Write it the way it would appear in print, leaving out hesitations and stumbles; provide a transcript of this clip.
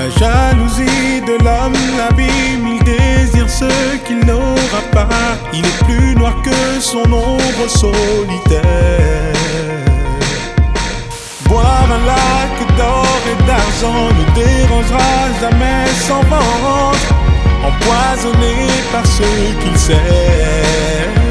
jalousie de l'homme l'abîme, il désire ce qu'il n'aura pas. Il est plus noir que son ombre solitaire. Boire un lac d'or et d'argent ne dérangera jamais son ventre, empoisonné par ce qu'il sait.